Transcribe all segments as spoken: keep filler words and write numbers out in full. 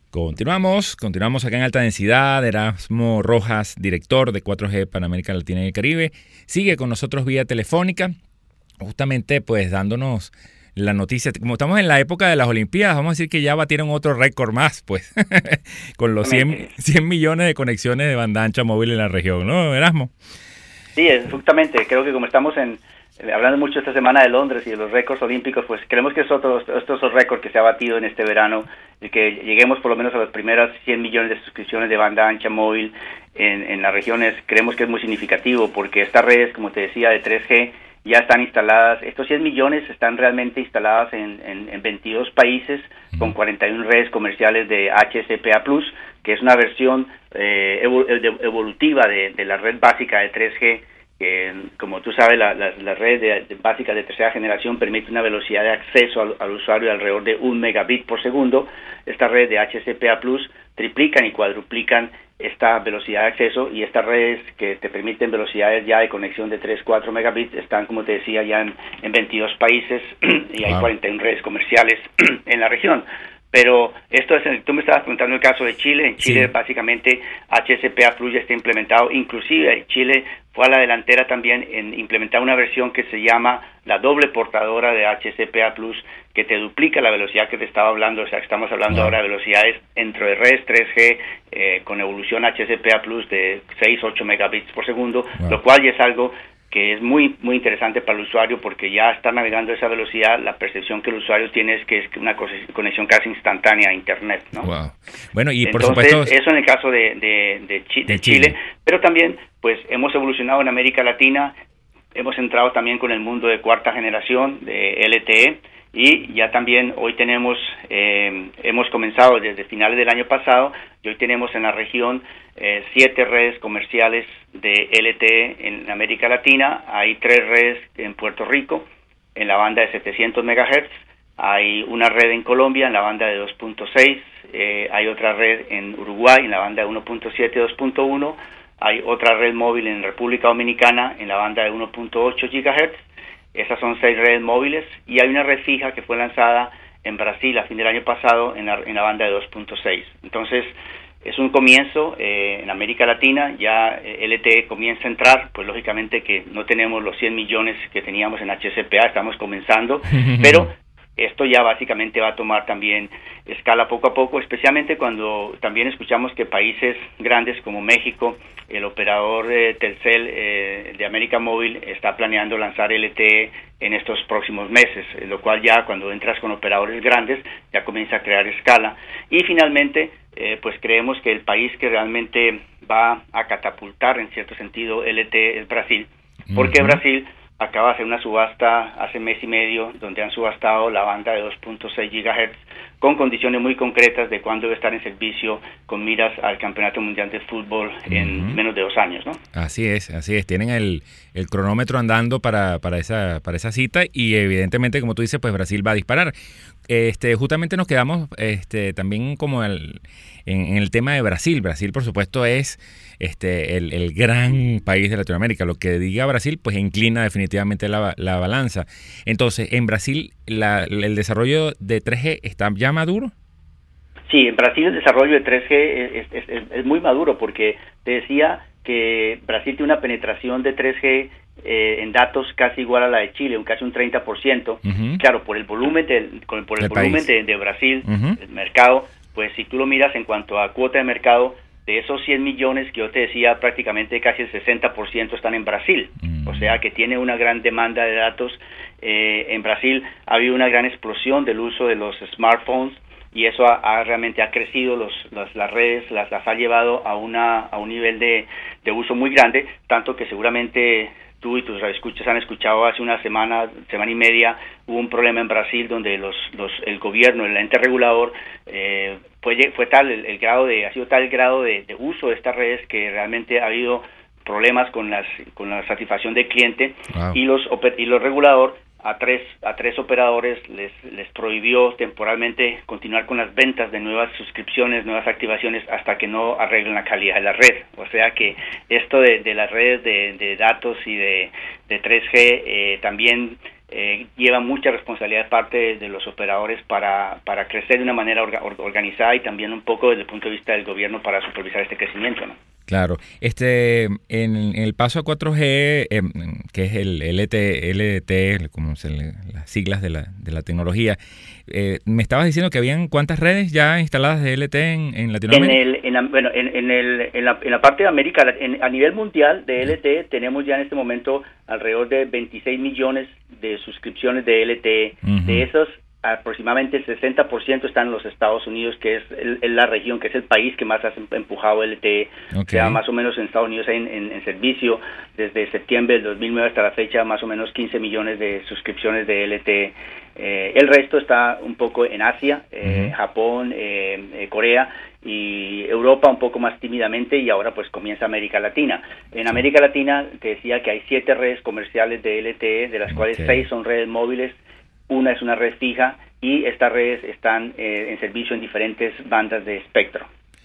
Continuamos, continuamos acá en Alta Densidad. Erasmo Rojas, director de cuatro G para América Latina y el Caribe, sigue con nosotros vía telefónica, justamente pues dándonos la noticia. Como estamos en la época de las Olimpiadas, vamos a decir que ya batieron otro récord más, pues, con los cien, cien millones de conexiones de banda ancha móvil en la región, ¿no, Erasmo? Sí, justamente, creo que como estamos en hablando mucho esta semana de Londres y de los récords olímpicos, pues creemos que estos son los récords que se ha batido en este verano, y que lleguemos por lo menos a las primeras cien millones de suscripciones de banda ancha móvil en, en las regiones. Creemos que es muy significativo porque estas redes, como te decía, de tres G ya están instaladas. Estos cien millones están realmente instaladas en, en, en veintidós países con cuarenta y una redes comerciales de H S P A plus, que es una versión eh, evolutiva de, de la red básica de tres G. Que, como tú sabes, la, la, la red de, de básica de tercera generación permite una velocidad de acceso al, al usuario de alrededor de un megabit por segundo. Esta red de H S P A plus triplican y cuadruplican esta velocidad de acceso, y estas redes que te permiten velocidades ya de conexión de tres, cuatro megabits están, como te decía, ya en, en veintidós países y hay wow. cuarenta y una redes comerciales en la región. Pero esto es, tú me estabas preguntando el caso de Chile. En Chile sí. Básicamente H S P A plus ya está implementado, inclusive Chile fue a la delantera también en implementar una versión que se llama la doble portadora de H S P A plus, que te duplica la velocidad que te estaba hablando. O sea, estamos hablando wow. ahora de velocidades entre redes tres G eh, con evolución H S P A plus de seis, ocho megabits por segundo, wow. lo cual ya es algo que es muy muy interesante para el usuario, porque ya está navegando a esa velocidad. La percepción que el usuario tiene es que es una conexión casi instantánea a Internet, ¿no? Wow. Bueno, y por Entonces, supuesto... eso en el caso de, de, de, Chi, de, de Chile. Chile, pero también pues hemos evolucionado en América Latina, hemos entrado también con el mundo de cuarta generación, de L T E, y ya también hoy tenemos, eh, hemos comenzado desde finales del año pasado, y hoy tenemos en la región eh, siete redes comerciales de L T E en América Latina. Hay tres redes en Puerto Rico en la banda de setecientos megahertz, hay una red en Colombia en la banda de dos punto seis, eh, hay otra red en Uruguay en la banda de uno punto siete, dos punto uno, hay otra red móvil en República Dominicana en la banda de uno punto ocho gigahertz. Esas son seis redes móviles, y hay una red fija que fue lanzada en Brasil a fin del año pasado en la, en la banda de dos punto seis. Entonces, es un comienzo eh, en América Latina. Ya eh, L T E comienza a entrar, pues lógicamente que no tenemos los cien millones que teníamos en H S P A, estamos comenzando, pero esto ya básicamente va a tomar también escala poco a poco, especialmente cuando también escuchamos que países grandes como México, el operador eh, Telcel eh, de América Móvil está planeando lanzar L T E en estos próximos meses, eh, lo cual ya cuando entras con operadores grandes ya comienza a crear escala. Y finalmente, eh, pues creemos que el país que realmente va a catapultar en cierto sentido L T E es Brasil, porque uh-huh. Brasil acaba de hacer una subasta hace mes y medio donde han subastado la banda de dos punto seis gigahertz con condiciones muy concretas de cuándo debe estar en servicio con miras al Campeonato Mundial de Fútbol en uh-huh. menos de dos años, ¿no? Así es, así es. Tienen el, el cronómetro andando para, para, esa, para esa cita, y evidentemente, como tú dices, pues Brasil va a disparar. Este, justamente nos quedamos este, también como el, en, en el tema de Brasil. Brasil, por supuesto, es este, el, el gran país de Latinoamérica. Lo que diga Brasil, pues inclina definitivamente la, la balanza. Entonces, en Brasil, la, el desarrollo de tres G está ya maduro. Sí, en Brasil el desarrollo de tres G es, es, es, es muy maduro, porque te decía que Brasil tiene una penetración de tres G eh, en datos casi igual a la de Chile, un casi un treinta por ciento. Uh-huh. Claro, por el volumen de, por el, el volumen de, de Brasil, uh-huh. el mercado, pues si tú lo miras en cuanto a cuota de mercado, de esos cien millones que yo te decía, prácticamente casi el sesenta por ciento están en Brasil. Uh-huh. O sea que tiene una gran demanda de datos. Eh, en Brasil ha habido una gran explosión del uso de los smartphones, y eso ha, ha realmente ha crecido los, las, las redes, las, las ha llevado a una a un nivel de, de uso muy grande, tanto que seguramente tú y tus radioescuchas han escuchado hace una semana, semana y media, hubo un problema en Brasil donde los, los el gobierno, el ente regulador, eh, fue, fue tal el, el grado de, ha sido tal el grado de, de uso de estas redes que realmente ha habido problemas con las con la satisfacción del cliente. Wow. y los y los regulador a tres a tres operadores les les prohibió temporalmente continuar con las ventas de nuevas suscripciones, nuevas activaciones, hasta que no arreglen la calidad de la red. O sea que esto de, de las redes de, de datos y de, de tres G eh, también eh, lleva mucha responsabilidad de parte de, de los operadores para, para crecer de una manera orga, organizada y también un poco desde el punto de vista del gobierno para supervisar este crecimiento, ¿no? Claro. Este, en, en el paso a cuatro G, eh, que es el L T E, como se le, las siglas de la, de la tecnología, eh, me estabas diciendo que habían cuántas redes ya instaladas de L T E en, en Latinoamérica. En el, en la, bueno, en, en, el, en, la, en la parte de América, en, a nivel mundial de L T E tenemos ya en este momento alrededor de veintiséis millones de suscripciones de L T E. Uh-huh. De esos, aproximadamente el sesenta por ciento están en los Estados Unidos, que es, el, es la región, que es el país que más ha empujado L T E. Okay. O sea, más o menos en Estados Unidos hay en, en, en servicio desde septiembre del dos mil nueve hasta la fecha más o menos quince millones de suscripciones de L T E. Eh, el resto está un poco en Asia, eh, uh-huh. Japón, eh, eh, Corea y Europa un poco más tímidamente, y ahora pues comienza América Latina. En América Latina te decía que hay siete redes comerciales de L T E, de las cuales okay. seis son redes móviles. Una es una red fija y estas redes están eh, en servicio en diferentes bandas de espectro.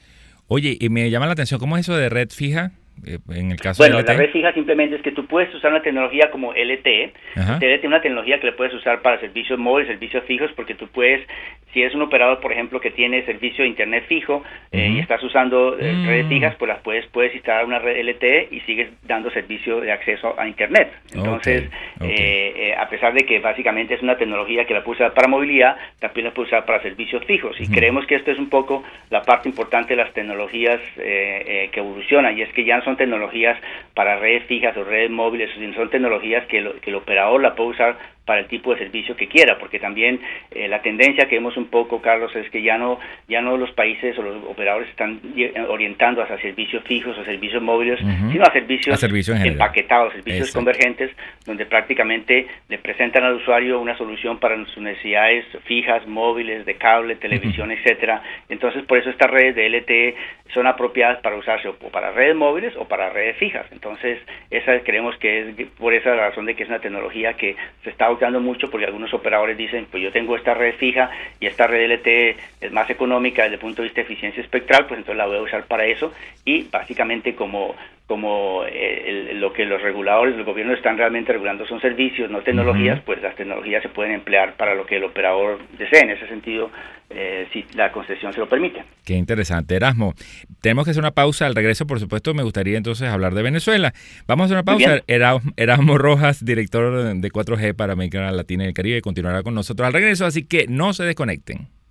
Oye, y me llama la atención, ¿cómo es eso de red fija? Eh, en el caso bueno, de L T E. La red fija simplemente es que tú puedes usar una tecnología como L T E. L T E tiene una tecnología que le puedes usar para servicios móviles, servicios fijos, porque tú puedes, si eres un operador, por ejemplo, que tiene servicio de internet fijo eh, uh-huh. y estás usando eh, mm. redes fijas, pues las puedes puedes instalar una red L T E y sigues dando servicio de acceso a internet. Entonces, okay. Okay. Eh, eh, a pesar de que básicamente es una tecnología que la puedes usar para movilidad, también la puedes usar para servicios fijos. Y uh-huh. creemos que esto es un poco la parte importante de las tecnologías eh, eh, que evolucionan, y es que ya no son tecnologías para redes fijas o redes móviles, sino son tecnologías que, lo, que el operador la puede usar para el tipo de servicio que quiera, porque también eh, la tendencia que vemos un poco, Carlos, es que ya no ya no los países o los operadores están orientando hacia servicios fijos o servicios móviles, uh-huh. sino a servicios, a servicios empaquetados, servicios Exacto. convergentes, donde prácticamente le presentan al usuario una solución para sus necesidades fijas, móviles, de cable, televisión, uh-huh. etcétera. Entonces, por eso estas redes de L T E son apropiadas para usarse o para redes móviles o para redes fijas. Entonces, esa creemos que es por esa razón de que es una tecnología que se está usando mucho, porque algunos operadores dicen, pues yo tengo esta red fija y esta red L T E es más económica desde el punto de vista de eficiencia espectral, pues entonces la voy a usar para eso. Y básicamente como como eh, el, lo que los reguladores, los gobiernos están realmente regulando son servicios, no tecnologías, uh-huh. pues las tecnologías se pueden emplear para lo que el operador desee. En ese sentido, eh, si la concesión se lo permite. Qué interesante, Erasmo. Tenemos que hacer una pausa. Al regreso, por supuesto, me gustaría entonces hablar de Venezuela. Vamos a hacer una pausa. Erasmo, Erasmo Rojas, director de cuatro G para América Latina y el Caribe, continuará con nosotros al regreso, así que no se desconecten.